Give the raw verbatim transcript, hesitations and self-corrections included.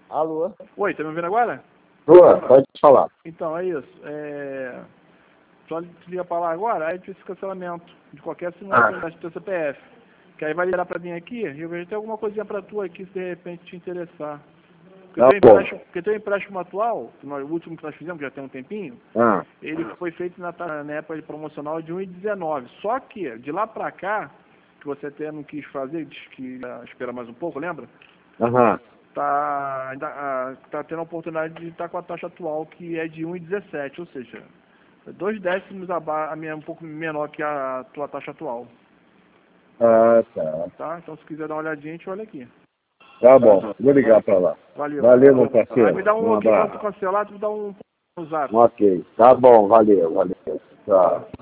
Alô? Oi, tá me ouvindo agora? Boa, pode falar. Então, é isso. É... Só te liga pra lá agora, aí fiz esse cancelamento de qualquer simulação Ah. do teu C P F. Que aí vai liberar pra mim aqui e eu vejo se tem alguma coisinha pra tu aqui, se de repente te interessar. Porque Tá teu bom. empréstimo, porque teu empréstimo atual, que nós- o último que nós fizemos, já tem um tempinho, Ah. ele foi feito na, na época promocional de um e dezenove. Só que, de lá pra cá, que você até não quis fazer, disse que ia esperar mais um pouco, lembra? Aham. Tá, ainda, ah, tá tendo a oportunidade de estar com a taxa atual, que é de um e dezessete, ou seja, dois décimos aba- a minha, um pouco menor que a tua taxa atual. Ah, tá. Tá? Então, se quiser dar uma olhadinha, a gente olha aqui. Tá bom, vou ligar pra lá. Valeu. Valeu, meu Aí parceiro. me dá um, Um aqui, quando tu abraço. cancelar, tu me dá um, um zap. Ok, tá bom, valeu, valeu. Tchau.